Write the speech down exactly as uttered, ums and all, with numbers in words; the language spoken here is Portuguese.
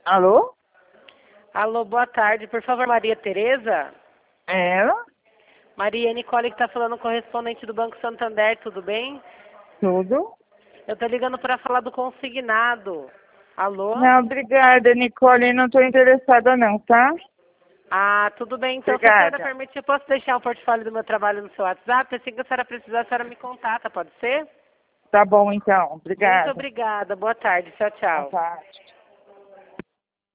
Alô? Alô, boa tarde. Por favor, Maria Tereza? É ela? Maria Nicole que está falando, correspondente do Banco Santander, tudo bem? Tudo? Eu estou ligando para falar do consignado. Alô? Não, obrigada, Nicole. Não estou interessada não, tá? Ah, tudo bem. Então, se a senhora Obrigada. permitir, eu posso deixar o portfólio do meu trabalho no seu WhatsApp? Assim que a senhora precisar, a senhora me contata, pode ser? Tá bom, então. Muito Obrigada. obrigada. Boa tarde. Tchau, Boa tchau. tarde.